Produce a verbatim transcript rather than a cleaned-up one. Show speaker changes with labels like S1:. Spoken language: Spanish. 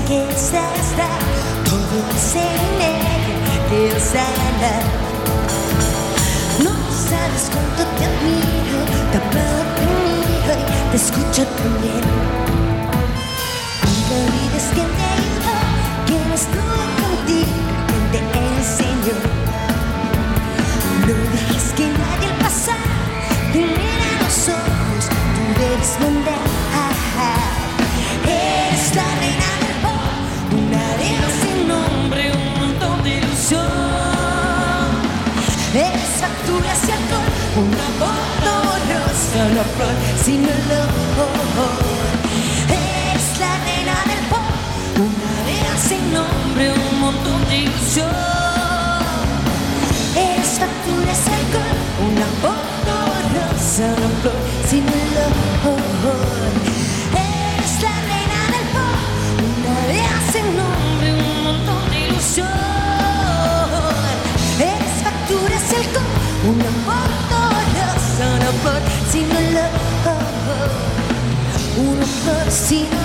S1: que estás da, todo se niega, te sana. No sabes cuánto te admiro, te aplaudo conmigo y te escucho también. No olvides que te ayudó, quien estuvo contigo, quien te enseñó. No dejes que nadie al pasar te mire a los ojos, tú debes mandar. Eres la reina del pop, una diosa sin nombre, un montón de ilusión. Eres factura y alcohol, una foto borrosa, una flor sin olor. Eres la reina del pop, una diosa sin nombre, un montón de ilusión. Eres factura y alcohol, una foto borrosa, una flor sin olor. Eres la reina del pop, una diosa sin nombre, un montón de ilusión. Eres factura y alcohol, una foto borrosa, una flor sin olor. Una flor sin olor.